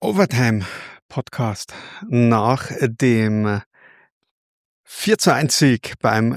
Overtime-Podcast nach dem 4:1 Sieg beim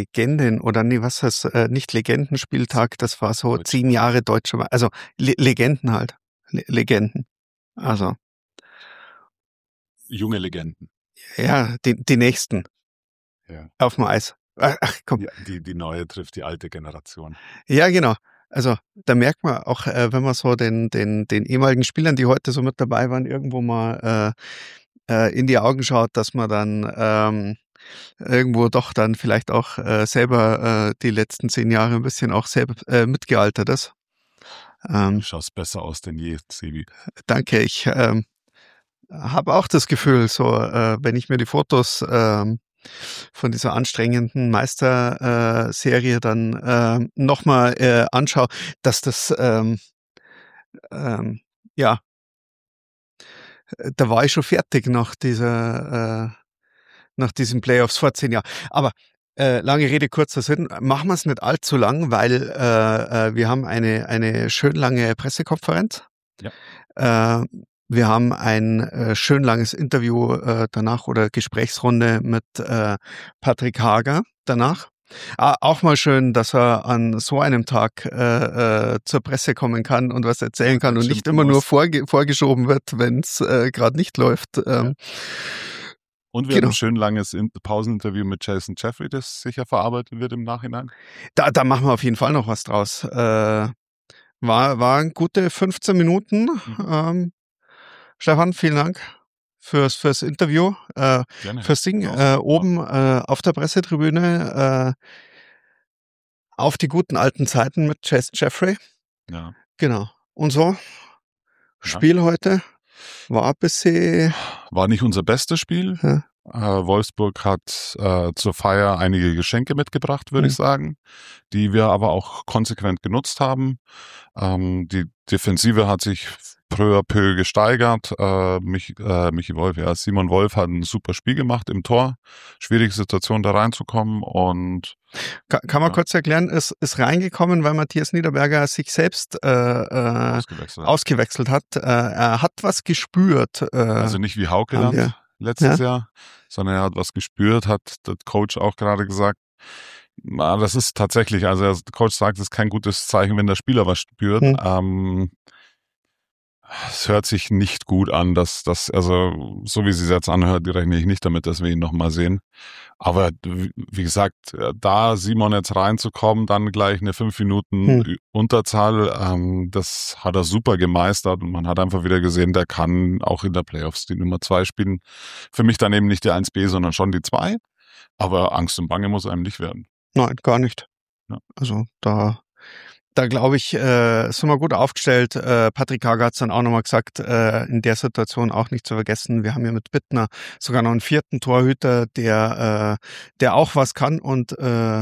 nicht Legendenspieltag, das war so 10 Jahre deutsche, also Legenden halt, Legenden, also junge Legenden. ja, die nächsten auf dem Eis. Ach komm. Ja, die neue trifft die alte Generation. Ja, genau. Also da merkt man auch, wenn man so den ehemaligen Spielern, die heute so mit dabei waren, irgendwo mal in die Augen schaut, dass man dann irgendwo doch dann vielleicht auch selber die letzten 10 Jahre ein bisschen auch selber mitgealtert ist. Du schaust besser aus denn je, Sebi. Danke, ich habe auch das Gefühl, so wenn ich mir die Fotos von dieser anstrengenden Meisterserie dann nochmal anschaue, dass das ja, da war ich schon fertig nach diesen Playoffs vor 10 Jahren. Aber lange Rede, kurzer Sinn, machen wir es nicht allzu lang, weil wir haben eine schön lange Pressekonferenz. Ja. Wir haben ein schön langes Interview danach oder Gesprächsrunde mit Patrick Hager danach. Auch mal schön, dass er an so einem Tag zur Presse kommen kann und was erzählen kann und nicht immer nur vorgeschoben wird, wenn es gerade nicht läuft. Und wir haben ein schön langes Pauseninterview mit Jason Jeffrey, das sicher verarbeitet wird im Nachhinein. Da machen wir auf jeden Fall noch was draus. Waren gute 15 Minuten. Stefan, vielen Dank fürs Interview. Gerne. Fürs Ding oben auf der Pressetribüne auf die guten alten Zeiten mit Jason Jeffrey. Ja. Genau. Und so, Spiel heute war ein bisschen... War nicht unser bestes Spiel. Ja. Wolfsburg hat zur Feier einige Geschenke mitgebracht, würde ich sagen, die wir aber auch konsequent genutzt haben. Die Defensive hat sich peu à peu gesteigert. Simon Wolf hat ein super Spiel gemacht im Tor. Schwierige Situation, da reinzukommen. Und kann man kurz erklären, ist reingekommen, weil Matthias Niederberger sich selbst ausgewechselt hat. Er hat was gespürt. Also nicht wie Haukeland letztes Jahr, sondern er hat was gespürt, hat der Coach auch gerade gesagt. Das ist tatsächlich, also der Coach sagt, es ist kein gutes Zeichen, wenn der Spieler was spürt. Es hört sich nicht gut an, also so wie sie es jetzt anhört, rechne ich nicht damit, dass wir ihn nochmal sehen. Aber wie gesagt, da Simon jetzt reinzukommen, dann gleich eine 5 Minuten Unterzahl, das hat er super gemeistert und man hat einfach wieder gesehen, der kann auch in der Playoffs die Nummer 2 spielen. Für mich dann eben nicht die 1B, sondern schon die 2. Aber Angst und Bange muss einem nicht werden. Nein, gar nicht. Ja. Also da glaube ich, sind wir gut aufgestellt. Patrick Hager hat es dann auch nochmal gesagt, in der Situation auch nicht zu vergessen. Wir haben ja mit Bittner sogar noch einen 4. Torhüter, der auch was kann und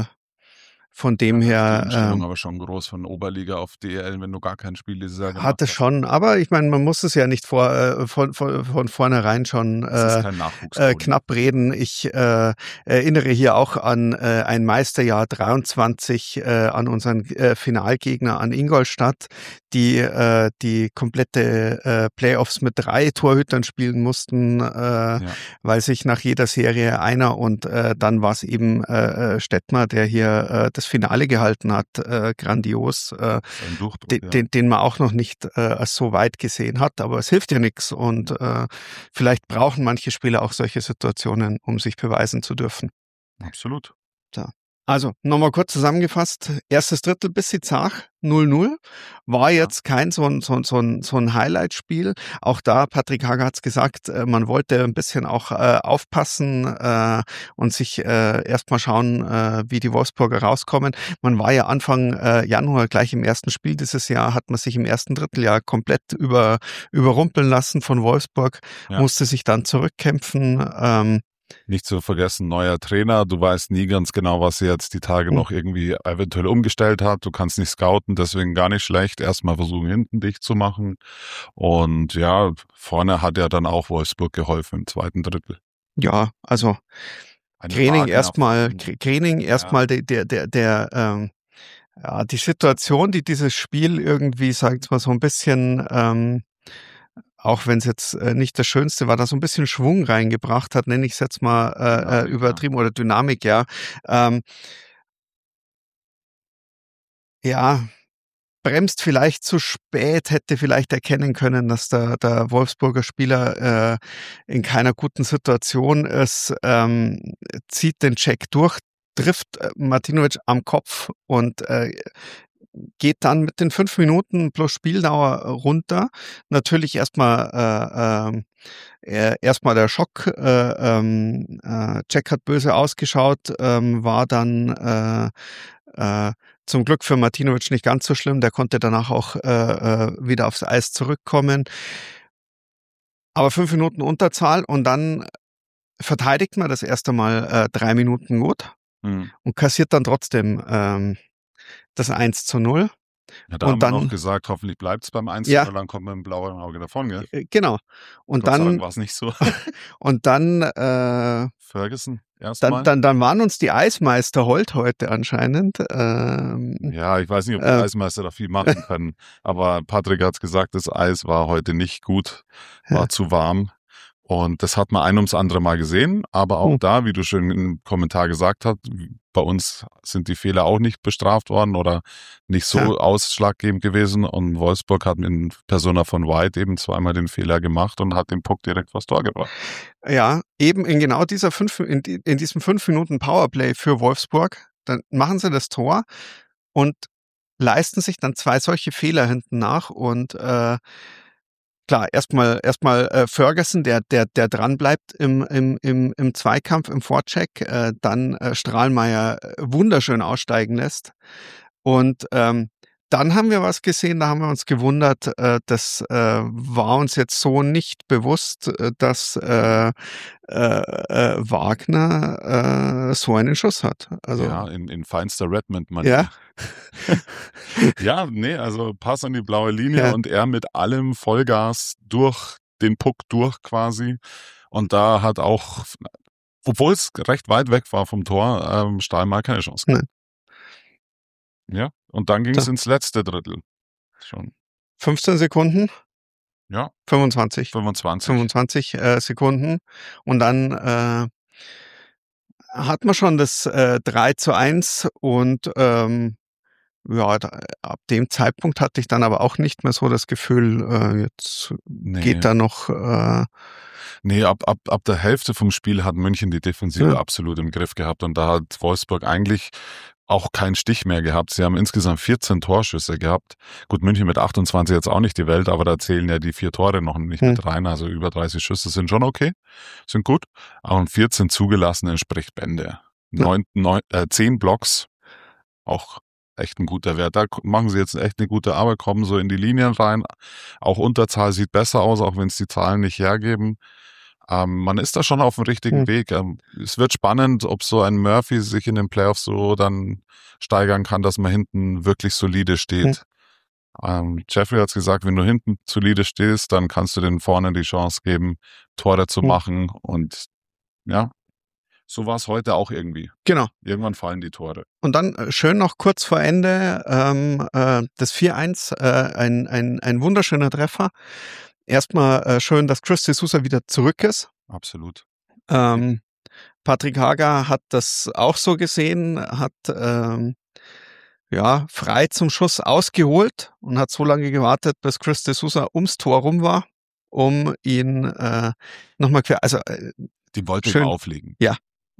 von dem her... Die Umstellung aber schon groß von Oberliga auf DEL, wenn du gar kein Spiel dieses Jahr gemacht hast. Hatte schon, aber ich meine, man muss es ja nicht von vornherein schon knapp reden. Ich erinnere hier auch an ein Meisterjahr 23, an unseren Finalgegner an Ingolstadt, die komplette Playoffs mit 3 Torhütern spielen mussten, weil sich nach jeder Serie einer und dann war es eben Stettmer, der hier das Finale gehalten hat, grandios, den man auch noch nicht als so weit gesehen hat, aber es hilft ja nichts und vielleicht brauchen manche Spieler auch solche Situationen, um sich beweisen zu dürfen. Absolut. So. Also, nochmal kurz zusammengefasst, erstes Drittel bisschen zart, 0-0, war jetzt kein so ein Highlight-Spiel. Auch da, Patrick Hager hat's gesagt, man wollte ein bisschen auch aufpassen und sich erstmal schauen, wie die Wolfsburger rauskommen. Man war ja Anfang Januar gleich im ersten Spiel dieses Jahr, hat man sich im ersten Dritteljahr komplett überrumpeln lassen von Wolfsburg, musste sich dann zurückkämpfen. Nicht zu vergessen, neuer Trainer. Du weißt nie ganz genau, was sie jetzt die Tage noch irgendwie eventuell umgestellt hat. Du kannst nicht scouten, deswegen gar nicht schlecht. Erstmal versuchen, hinten dicht zu machen. Und ja, vorne hat ja dann auch Wolfsburg geholfen im zweiten Drittel. Ja, also Training erstmal die Situation, die dieses Spiel irgendwie, sag ich mal, so ein bisschen auch wenn es jetzt nicht das Schönste war, da so ein bisschen Schwung reingebracht hat, nenne ich es jetzt mal Dynamik, übertrieben, oder Dynamik, ja. Ja, bremst vielleicht zu spät, hätte vielleicht erkennen können, dass der Wolfsburger Spieler in keiner guten Situation ist, zieht den Check durch, trifft Martinovic am Kopf und geht dann mit den 5 Minuten plus Spieldauer runter. Natürlich erstmal der Schock. Jack hat böse ausgeschaut, war dann zum Glück für Martinovic nicht ganz so schlimm. Der konnte danach auch wieder aufs Eis zurückkommen. Aber 5 Minuten Unterzahl und dann verteidigt man das erste Mal 3 Minuten gut und kassiert dann trotzdem das 1:0. Ja, da haben wir noch gesagt, hoffentlich bleibt es beim 1:0, dann kommt man mit dem blauen Auge davon, gell? Genau. Und Gott sei dann Dank war es nicht so. Und dann Ferguson erstmal. Dann waren uns die Eismeister Holt heute anscheinend. Ja, ich weiß nicht, ob die Eismeister da viel machen können, aber Patrick hat es gesagt, das Eis war heute nicht gut, war zu warm. Und das hat man ein ums andere Mal gesehen, aber auch da, wie du schon im Kommentar gesagt hast, bei uns sind die Fehler auch nicht bestraft worden oder nicht so ausschlaggebend gewesen. Und Wolfsburg hat in Persona von White eben zweimal den Fehler gemacht und hat den Puck direkt vors Tor gebracht. Ja, eben in genau dieser in diesem 5 Minuten Powerplay für Wolfsburg, dann machen sie das Tor und leisten sich dann 2 solche Fehler hinten nach und klar, erstmal Ferguson, der dran bleibt im Zweikampf, im Vorcheck, dann Strahlmeier wunderschön aussteigen lässt. Und dann haben wir was gesehen, da haben wir uns gewundert, das war uns jetzt so nicht bewusst, dass Wagner so einen Schuss hat. Also, ja, in feinster Redmond-Manier. Ja. Ja, nee, also Pass an die blaue Linie und er mit allem Vollgas durch den Puck durch quasi. Und da hat auch, obwohl es recht weit weg war vom Tor, Stahlmeier keine Chance gehabt. Ja, und dann ging es ins letzte Drittel. Schon. 15 Sekunden? Ja. 25 Sekunden. Und dann hat man schon das 3:1 und ab dem Zeitpunkt hatte ich dann aber auch nicht mehr so das Gefühl, jetzt geht da noch. Nee, ab der Hälfte vom Spiel hat München die Defensive absolut im Griff gehabt und da hat Wolfsburg eigentlich auch keinen Stich mehr gehabt. Sie haben insgesamt 14 Torschüsse gehabt. Gut, München mit 28 jetzt auch nicht die Welt, aber da zählen ja die 4 Tore noch nicht mit rein. Also über 30 Schüsse sind schon okay, sind gut. Aber 14 zugelassen entspricht Bände. 10 Blocks, auch echt ein guter Wert. Da machen sie jetzt echt eine gute Arbeit, kommen so in die Linien rein. Auch Unterzahl sieht besser aus, auch wenn es die Zahlen nicht hergeben. Man ist da schon auf dem richtigen Weg. Es wird spannend, ob so ein Murphy sich in den Playoffs so dann steigern kann, dass man hinten wirklich solide steht. Jeffrey hat es gesagt, wenn du hinten solide stehst, dann kannst du den vorne die Chance geben, Tore zu machen. Und ja, so war es heute auch irgendwie. Genau. Irgendwann fallen die Tore. Und dann schön noch kurz vor Ende das 4:1, ein wunderschöner Treffer. Erstmal schön, dass Chris de Sousa wieder zurück ist. Absolut. Patrick Hager hat das auch so gesehen, hat frei zum Schuss ausgeholt und hat so lange gewartet, bis Chris de Sousa ums Tor rum war, um ihn nochmal quer. Also die wollte schön auflegen. Ja.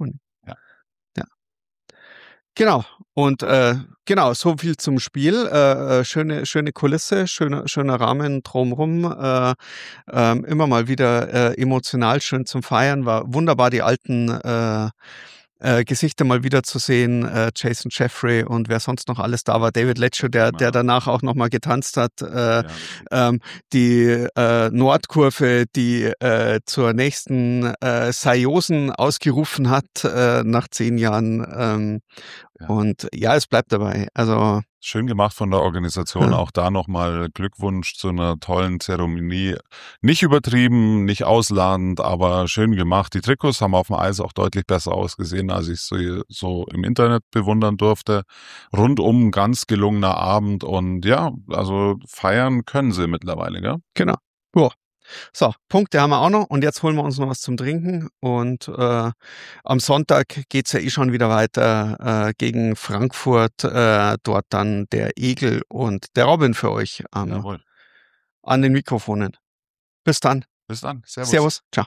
Genau. Und so viel zum Spiel. Schöne Kulisse, schöner Rahmen drumherum. Immer mal wieder emotional schön zum Feiern. War wunderbar, die alten Gesichter mal wieder zu sehen. Jason Jeffrey und wer sonst noch alles da war. David Lecce, der danach auch nochmal getanzt hat. Die Nordkurve, die zur nächsten Saiosen ausgerufen hat nach 10 Jahren. Und ja, es bleibt dabei. Also schön gemacht von der Organisation. Auch da nochmal Glückwunsch zu einer tollen Zeremonie. Nicht übertrieben, nicht ausladend, aber schön gemacht. Die Trikots haben auf dem Eis auch deutlich besser ausgesehen, als ich sie so im Internet bewundern durfte. Rundum ganz gelungener Abend und ja, also feiern können sie mittlerweile, gell? Genau. Ja. So, Punkte haben wir auch noch und jetzt holen wir uns noch was zum Trinken und am Sonntag geht's ja eh schon wieder weiter gegen Frankfurt, dort dann der Egel und der Robin für euch an den Mikrofonen. Bis dann. Bis dann. Servus. Servus. Ciao.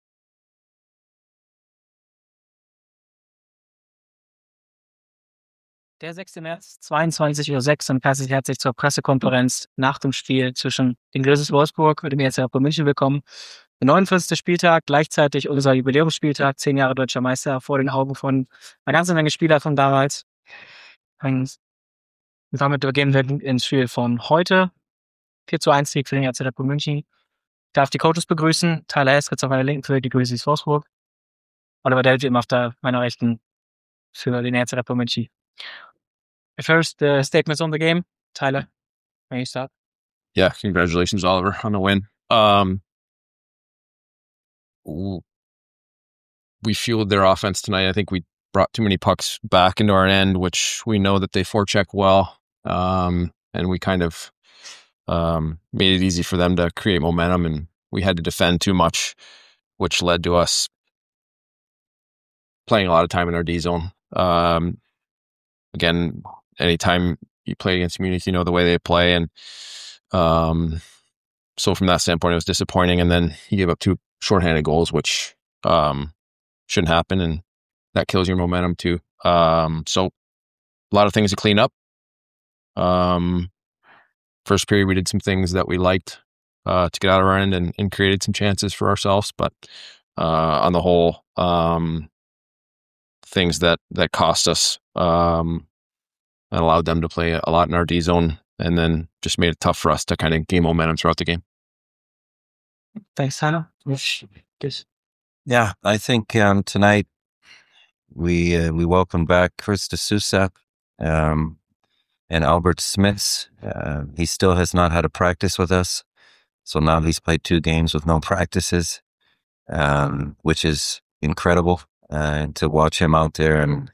Der 6. März, 22:06 Uhr, und herzlich zur Pressekonferenz nach dem Spiel zwischen den Grizzlies Wolfsburg und dem ERC München willkommen. Der 49. Spieltag, gleichzeitig unser Jubiläumsspieltag, 10 Jahre Deutscher Meister, vor den Augen von einer ganzen Menge Spieler von damals. Und damit übergeben wir ins Spiel von heute. 4:1 Sieg für den ERC München. Ich darf die Coaches begrüßen. Tyler Eskritz auf meiner Linken für die Grizzlies Wolfsburg. Oliver Delty auf meiner Rechten für den ERC München. First, statements on the game. Tyler, may you start? Yeah, congratulations, Oliver, on the win. We fueled their offense tonight. I think we brought too many pucks back into our end, which we know that they forecheck well. And we kind of made it easy for them to create momentum, and we had to defend too much, which led to us playing a lot of time in our D zone. Again, anytime you play against Munich, you know the way they play. And so from that standpoint, it was disappointing. And then he gave up 2 shorthanded goals, which shouldn't happen. And that kills your momentum too. So a lot of things to clean up. First period, we did some things that we liked to get out of our end and created some chances for ourselves. But on the whole, things that cost us and allowed them to play a lot in our D zone, and then just made it tough for us to kind of gain momentum throughout the game. Thanks, Tyler. Yeah, I think tonight we welcome back Chris de Sousa and Albert Smits. He still has not had a practice with us, so now he's played 2 games with no practices, which is incredible. To watch him out there and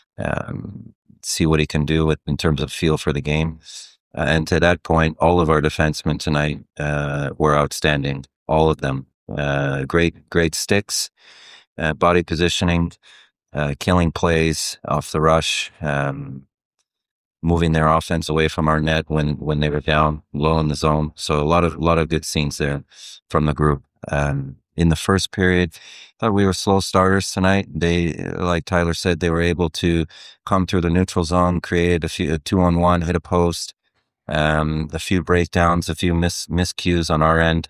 see what he can do in terms of feel for the game. And to that point, all of our defensemen tonight were outstanding. All of them. Great sticks, body positioning, killing plays off the rush, moving their offense away from our net when they were down low in the zone. So a lot of good scenes there from the group. In the first period, I thought we were slow starters tonight. They, like Tyler said, they were able to come through the neutral zone, create a 2-on-1, hit a post, a few breakdowns, a few miscues on our end.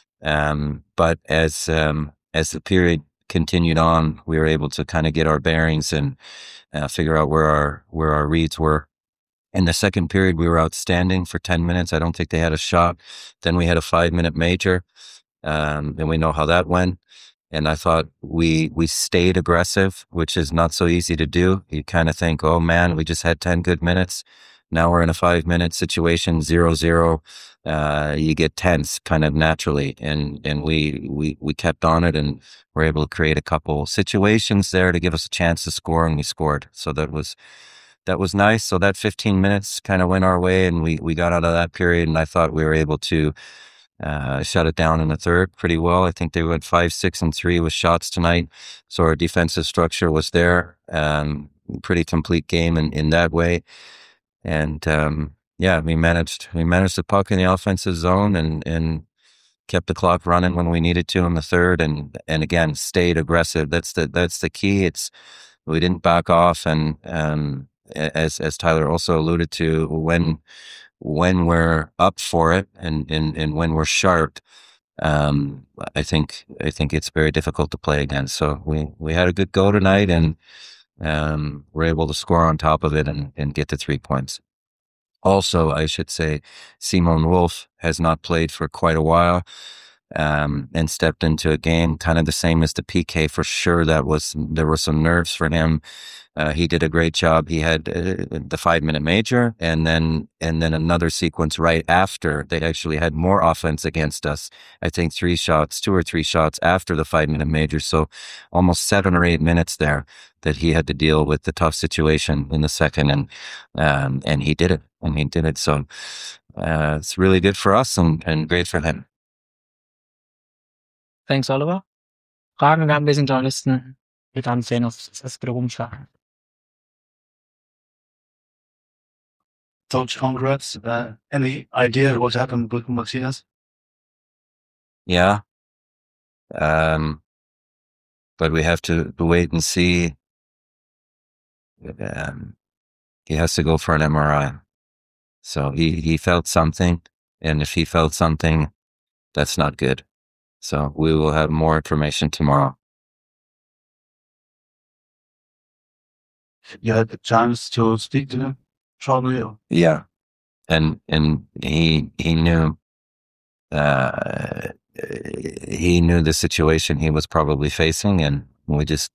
But as the period continued on, we were able to kind of get our bearings and figure out where our reads were. In the second period, we were outstanding for 10 minutes. I don't think they had a shot. Then we had a 5-minute major. And we know how that went. And I thought we stayed aggressive, which is not so easy to do. You kind of think, oh man, we just had 10 good minutes. Now we're in a 5-minute situation, 0-0. You get tense kind of naturally. And we kept on it and were able to create a couple situations there to give us a chance to score, and we scored. So that was nice. So that 15 minutes kind of went our way, and we got out of that period, and I thought we were able to shut it down in the third pretty well. I think they went 5, 6, and 3 with shots tonight. So our defensive structure was there. Pretty complete game in that way. And we managed the puck in the offensive zone and kept the clock running when we needed to in the third, and again stayed aggressive. That's the key. We didn't back off, and as Tyler also alluded to, when we're up for it and when we're sharp, I think it's very difficult to play against. So we had a good go tonight, and we're able to score on top of it and get the 3 points. Also, I should say, Simon Wolf has not played for quite a while, and stepped into a game kind of the same as the PK for sure. There were some nerves for him. He did a great job. He had the 5-minute major, and then another sequence right after. They actually had more offense against us. I think 2 or 3 shots after the 5-minute major. So almost 7 or 8 minutes there that he had to deal with the tough situation in the second, and he did it. So it's really good for us and great for him. Thanks, Oliver. Fragen wir haben wir sind Journalisten. Wir dann sehen uns das wieder rumschlagen. Coach, congrats. Any idea what happened with Martinez? Yeah. But we have to wait and see. He has to go for an MRI. So he felt something, and if he felt something, that's not good. So we will have more information tomorrow. You had the chance to speak to him, probably. Yeah, and he knew he knew the situation he was probably facing, and we just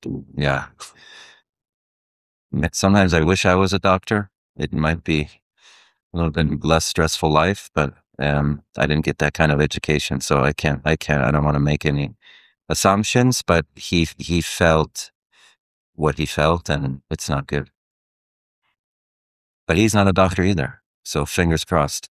Sometimes I wish I was a doctor. It might be a little bit less stressful life, but I didn't get that kind of education, so I don't want to make any assumptions, but he felt what he felt, and it's not good. But he's not a doctor either, so fingers crossed.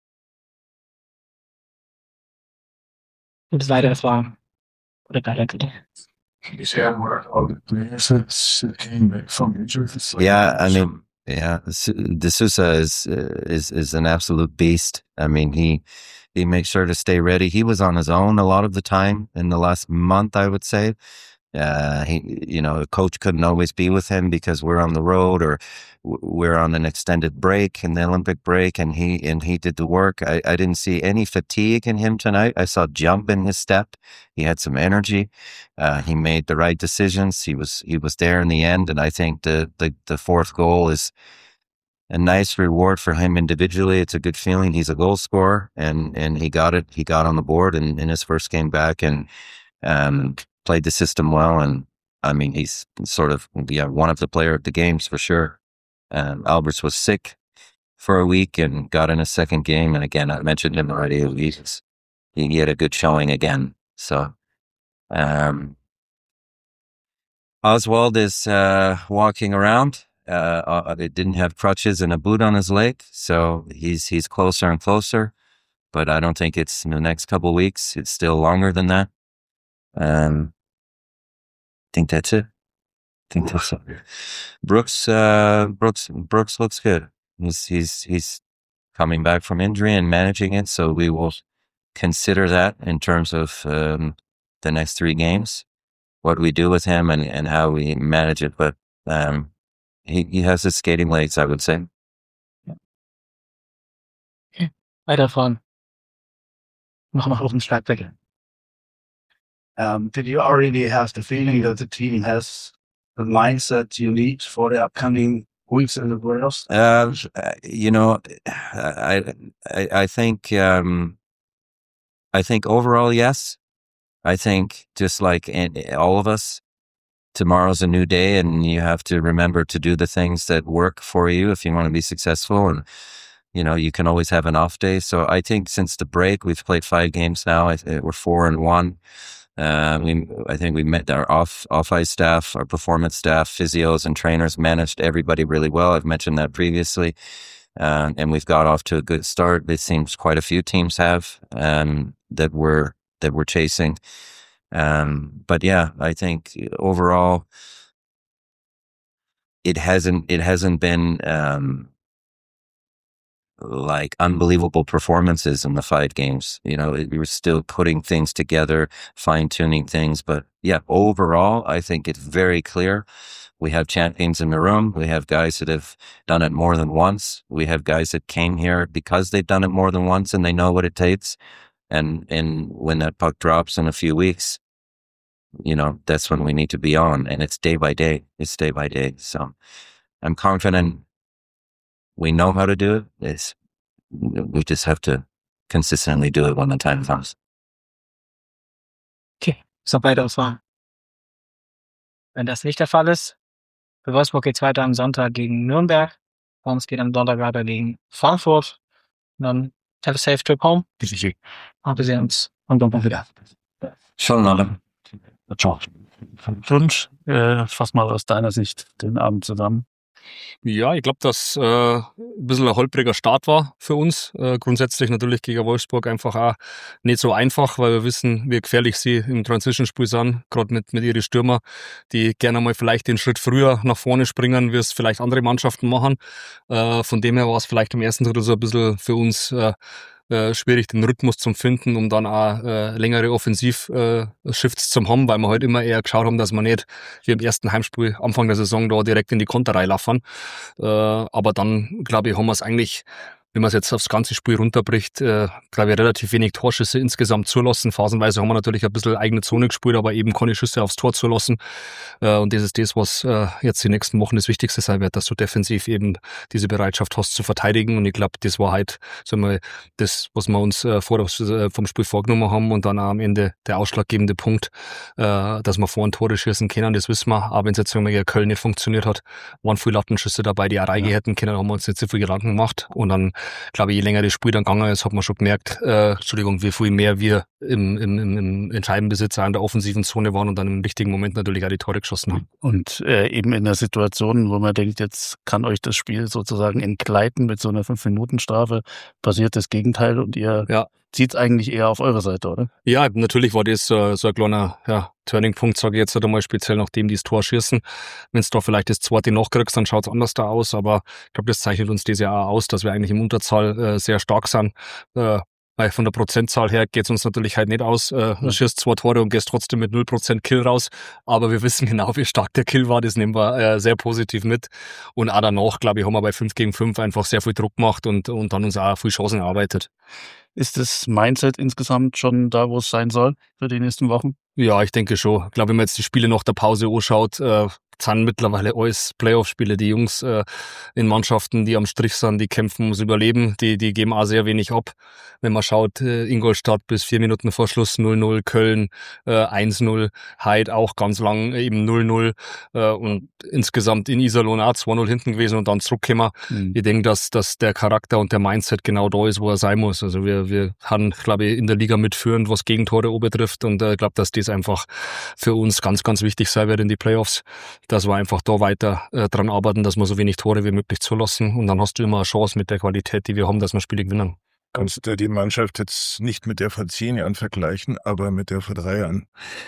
Gibt's weitere Fragen? Oder keine? Is there more other players that came back from injuries? Yeah, I mean, De Sousa is an absolute beast. I mean, he makes sure to stay ready. He was on his own a lot of the time in the last month, I would say. The coach couldn't always be with him because we're on the road or we're on an extended break in the Olympic break, and he did the work. I didn't see any fatigue in him tonight. I saw jump in his step. He had some energy. He made the right decisions. He was there in the end, and I think the fourth goal is a nice reward for him individually. It's a good feeling. He's a goal scorer, and he got it. He got on the board in his first game back, and played the system well. And I mean, he's sort of one of the player of the games for sure. Alberts was sick for a week and got in a second game. And again, I mentioned him already. He had a good showing again. So Oswald is walking around. They didn't have crutches and a boot on his leg, so he's closer and closer. But I don't think it's in the next couple of weeks. It's still longer than that. I think that's it. Brooks looks good. He's coming back from injury and managing it, so we will consider that in terms of the next 3 games, what we do with him and how we manage it. But he has his skating legs, I would say. Okay. Weiter fahren. Machen wir auf den Schlagweg. Did you already have the feeling that the team has the mindset you need for the upcoming weeks in the playoffs? I think overall, yes. I think just like all of us, tomorrow's a new day, and you have to remember to do the things that work for you if you want to be successful. And you can always have an off day. So I think since the break, we've played 5 games now. We're 4-1. I think we met our off-ice staff, our performance staff, physios and trainers managed everybody really well. I've mentioned that previously. And we've got off to a good start. It seems quite a few teams have, that we're chasing. But yeah, I think overall it hasn't been, like unbelievable performances in the 5 games. We were still putting things together, fine-tuning things. But yeah, overall, I think it's very clear. We have champions in the room. We have guys that have done it more than once. We have guys that came here because they've done it more than once and they know what it takes. And when that puck drops in a few weeks, that's when we need to be on. And it's day by day. So I'm confident we know how to do it. We just have to consistently do it when the time comes. Okay, so weitere Fragen. Wenn das nicht der Fall ist, für Wolfsburg geht's weiter am Sonntag gegen Nürnberg. Bei uns geht am Sonntag weiter gegen Frankfurt. Und dann have a safe trip home. Und wir sehen uns am Sonntag wieder. Schon alle. Ciao. Und fass mal aus deiner Sicht den Abend zusammen. Ja, ich glaube, dass ein bisschen ein holpriger Start war für uns. Grundsätzlich natürlich gegen Wolfsburg einfach auch nicht so einfach, weil wir wissen, wie gefährlich sie im Transition-Spiel sind, gerade mit ihren Stürmer, die gerne mal vielleicht den Schritt früher nach vorne springen, wie es vielleicht andere Mannschaften machen. Von dem her war es vielleicht im ersten Drittel so ein bisschen für uns schwierig, den Rhythmus zu finden, um dann auch längere Offensiv-Shifts zu haben, weil wir halt immer eher geschaut haben, dass wir nicht wie im ersten Heimspiel Anfang der Saison da direkt in die Konterreihe laufen. Aber dann, glaube ich, haben wir es eigentlich, wenn man es jetzt aufs ganze Spiel runterbricht, glaube ich, relativ wenig Torschüsse insgesamt zulassen. Phasenweise haben wir natürlich ein bisschen eigene Zone gespielt, aber eben keine Schüsse aufs Tor zulassen. Und das ist das, was jetzt die nächsten Wochen das Wichtigste sein wird, dass du defensiv eben diese Bereitschaft hast zu verteidigen. Und ich glaube, das war halt, sagen wir, das, was wir uns vom Spiel vorgenommen haben und dann auch am Ende der ausschlaggebende Punkt, dass wir vorhin Tore schießen können, das wissen wir. Aber wenn es jetzt gegen Köln nicht funktioniert hat, waren viele Lattenschüsse dabei, die auch reingegangen hätten können, haben wir uns nicht so viel Gedanken gemacht. Und dann, glaube ich, je länger das Spiel dann gegangen ist, hat man schon gemerkt, wie viel mehr wir im entscheidenden Besitz an der offensiven Zone waren und dann im richtigen Moment natürlich auch die Tore geschossen haben. Und eben in der Situation, wo man denkt, jetzt kann euch das Spiel sozusagen entgleiten mit so einer 5-Minuten-Strafe, passiert das Gegenteil und ihr zieht es eigentlich eher auf eure Seite, oder? Ja, natürlich war das so ein kleiner Turning-Punkt, sage ich jetzt einmal, speziell nachdem die das Tor schießen. Wenn du da vielleicht das zweite nachkriegst, dann schaut es anders da aus, aber ich glaube, das zeichnet uns das ja auch aus, dass wir eigentlich im Unterzahl sehr stark sind. Weil von der Prozentzahl her geht es uns natürlich halt nicht aus. Du schießt 2 Tore und gehst trotzdem mit 0% Kill raus. Aber wir wissen genau, wie stark der Kill war. Das nehmen wir sehr positiv mit. Und auch danach, glaube ich, haben wir bei 5 gegen 5 einfach sehr viel Druck gemacht und dann uns auch viel Chancen erarbeitet. Ist das Mindset insgesamt schon da, wo es sein soll für die nächsten Wochen? Ja, ich denke schon. Ich glaube, wenn man jetzt die Spiele nach der Pause anschaut, sind mittlerweile alles Playoff-Spiele. Die Jungs in Mannschaften, die am Strich sind, die kämpfen ums Überleben, die geben auch sehr wenig ab. Wenn man schaut, Ingolstadt bis 4 Minuten vor Schluss 0-0, Köln 1-0, Heid auch ganz lang eben 0-0 und insgesamt in Iserlohn auch 2-0 hinten gewesen und dann zurückgekommen. Ich denke, dass der Charakter und der Mindset genau da ist, wo er sein muss. Also wir haben, glaube ich, in der Liga mitführend, was Gegentore betrifft und ich glaube, dass das einfach für uns ganz, ganz wichtig sein wird in die Playoffs, dass wir einfach da weiter dran arbeiten, dass wir so wenig Tore wie möglich zulassen und dann hast du immer eine Chance mit der Qualität, die wir haben, dass wir Spiele gewinnen. Kannst du die Mannschaft jetzt nicht mit der vor 10 Jahren vergleichen, aber mit der vor 3 Jahren?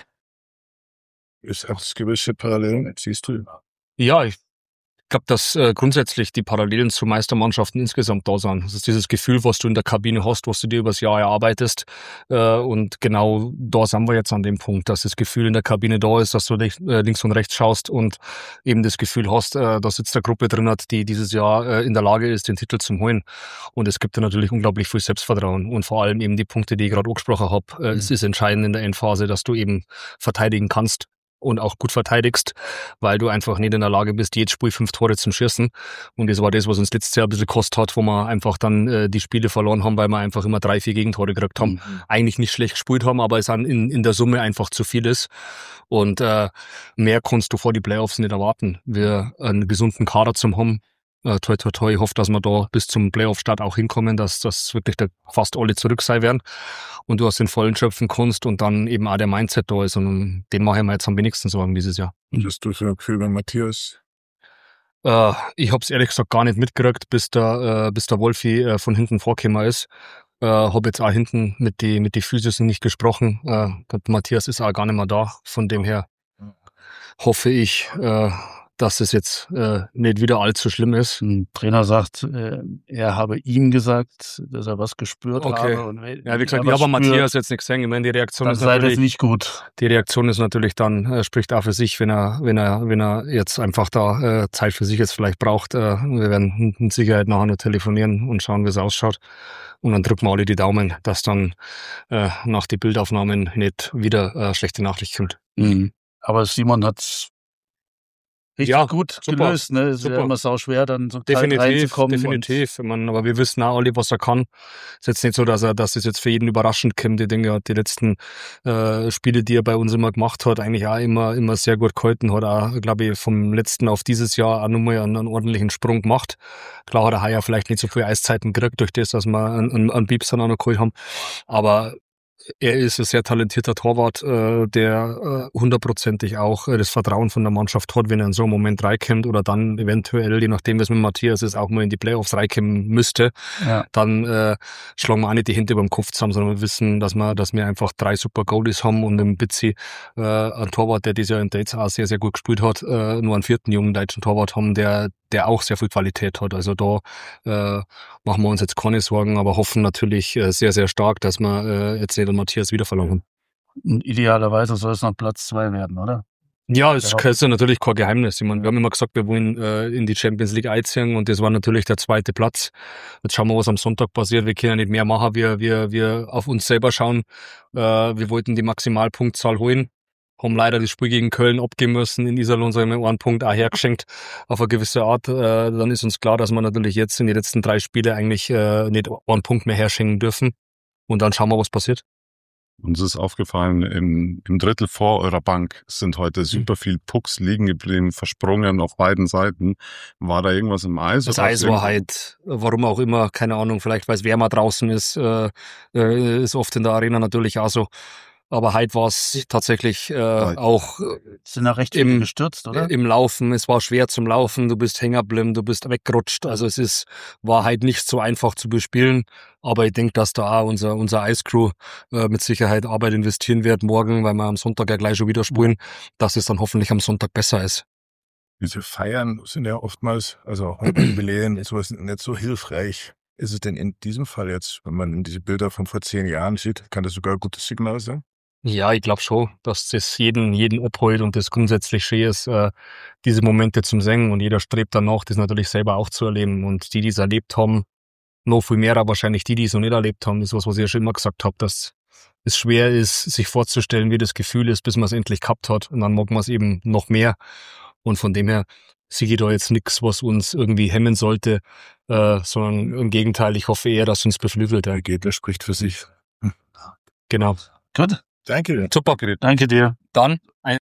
Ist auch gewisse Parallelen, siehst du? Ja, ich glaube, dass grundsätzlich die Parallelen zu Meistermannschaften insgesamt da sind. Das ist dieses Gefühl, was du in der Kabine hast, was du dir übers Jahr erarbeitest. Und genau da sind wir jetzt an dem Punkt, dass das Gefühl in der Kabine da ist, dass du links und rechts schaust und eben das Gefühl hast, dass jetzt eine Gruppe drin hat, die dieses Jahr in der Lage ist, den Titel zu holen. Und es gibt dir natürlich unglaublich viel Selbstvertrauen. Und vor allem eben die Punkte, die ich gerade angesprochen habe. Es ist entscheidend in der Endphase, dass du eben verteidigen kannst und auch gut verteidigst, weil du einfach nicht in der Lage bist, jedes Spiel 5 Tore zu schießen. Und das war das, was uns letztes Jahr ein bisschen gekostet hat, wo wir einfach dann die Spiele verloren haben, weil wir einfach immer 3, 4 Gegentore gekriegt haben. Eigentlich nicht schlecht gespielt haben, aber es dann in der Summe einfach zu viel ist. Und mehr kannst du vor die Playoffs nicht erwarten. Wir einen gesunden Kader zum haben. Toi, toi, toi. Ich hoffe, dass wir da bis zum Playoff-Start auch hinkommen, dass wirklich fast alle zurück sein werden und du aus den Vollen schöpfen kannst und dann eben auch der Mindset da ist. Und den mache ich mir jetzt am wenigsten Sorgen dieses Jahr. Und hast du so ein Gefühl bei Matthias? Ich habe es ehrlich gesagt gar nicht mitgekriegt, bis der Wolfi von hinten vorgekommen ist. Habe jetzt auch hinten mit die Physios nicht gesprochen. Der Matthias ist auch gar nicht mehr da. Von dem her hoffe ich, dass es jetzt nicht wieder allzu schlimm ist. Ein Trainer sagt, er habe ihm gesagt, dass er was gespürt habe. Und ja, wie gesagt, ich habe Matthias jetzt nicht gesehen. Ich meine, die Reaktion ist natürlich nicht gut. Die Reaktion ist natürlich dann, spricht auch für sich, wenn er jetzt einfach da Zeit für sich jetzt vielleicht braucht. Wir werden mit Sicherheit nachher noch telefonieren und schauen, wie es ausschaut. Und dann drücken wir alle die Daumen, dass dann nach die Bildaufnahmen nicht wieder schlechte Nachricht kommt. Aber Simon hat's richtig gut gelöst, ne? Es ist ja immer sau schwer, dann so reinzukommen. Definitiv. Aber wir wissen auch alle, was er kann. Es ist jetzt nicht so, dass es jetzt für jeden überraschend kommt. Ich denke, er hat die letzten Spiele, die er bei uns immer gemacht hat, eigentlich auch immer sehr gut gehalten. Hat auch, glaube ich, vom letzten auf dieses Jahr auch nochmal einen ordentlichen Sprung gemacht. Klar hat er heuer vielleicht nicht so viel Eiszeiten gekriegt, durch das, dass wir einen Piepser noch geholt haben. Aber Er ist ein sehr talentierter Torwart, der hundertprozentig auch das Vertrauen von der Mannschaft hat, wenn er in so einem Moment reinkommt oder dann eventuell, je nachdem, was mit Matthias ist, auch mal in die Playoffs reinkommen müsste. Ja. Dann schlagen wir auch nicht die Hände über dem Kopf zusammen, sondern wir wissen, dass wir einfach 3 super Goalies haben und im Bitzi einen Torwart, der dieses Jahr in Dates auch sehr, sehr gut gespielt hat, nur einen 4. jungen deutschen Torwart haben, der auch sehr viel Qualität hat. Also da machen wir uns jetzt keine Sorgen, aber hoffen natürlich sehr, sehr stark, dass wir jetzt nicht den Matthias wieder verloren haben. Und idealerweise soll es noch Platz 2 werden, oder? Ja, es ist ja natürlich kein Geheimnis. Ich meine, wir haben immer gesagt, wir wollen in die Champions League einziehen und das war natürlich der 2. Platz. Jetzt schauen wir, was am Sonntag passiert. Wir können ja nicht mehr machen. Wir auf uns selber schauen. Wir wollten die Maximalpunktzahl holen. Haben leider das Spiel gegen Köln abgeben müssen in Iserlohn, so haben wir einen Punkt auch hergeschenkt auf eine gewisse Art. Dann ist uns klar, dass wir natürlich jetzt in den letzten 3 Spiele eigentlich nicht einen Punkt mehr herschenken dürfen. Und dann schauen wir, was passiert. Uns ist aufgefallen, im Drittel vor eurer Bank sind heute super viel Pucks liegen geblieben, versprungen auf beiden Seiten. War da irgendwas im Eis? Das Eis war halt, warum auch immer, keine Ahnung, vielleicht weil es wärmer draußen ist oft in der Arena natürlich auch so. Aber heute war es tatsächlich auch sind auch recht gestürzt, oder? Im Laufen. Es war schwer zum Laufen. Du bist hängen geblieben, du bist weggerutscht. Also war halt nicht so einfach zu bespielen. Aber ich denke, dass da auch unser Eiscrew mit Sicherheit Arbeit investieren wird morgen, weil wir am Sonntag ja gleich schon wieder spielen, dass es dann hoffentlich am Sonntag besser ist. Diese Feiern sind ja oftmals, also auch bei Jubiläen, sowas nicht so hilfreich. Ist es denn in diesem Fall jetzt, wenn man diese Bilder von vor 10 Jahren sieht, kann das sogar ein gutes Signal sein? Ja, ich glaube schon, dass das jeden abholt und das grundsätzlich schön ist, diese Momente zum Singen und jeder strebt danach, das natürlich selber auch zu erleben und die es erlebt haben, noch viel mehr, aber wahrscheinlich die es noch nicht erlebt haben, das ist was ich ja schon immer gesagt habe, dass es schwer ist, sich vorzustellen, wie das Gefühl ist, bis man es endlich gehabt hat und dann mag man es eben noch mehr und von dem her sehe ich da jetzt nichts, was uns irgendwie hemmen sollte, sondern im Gegenteil, ich hoffe eher, dass uns beflügelt. Der Gegner spricht für sich. Genau. Gut. Danke dir. Super. Danke dir. Dann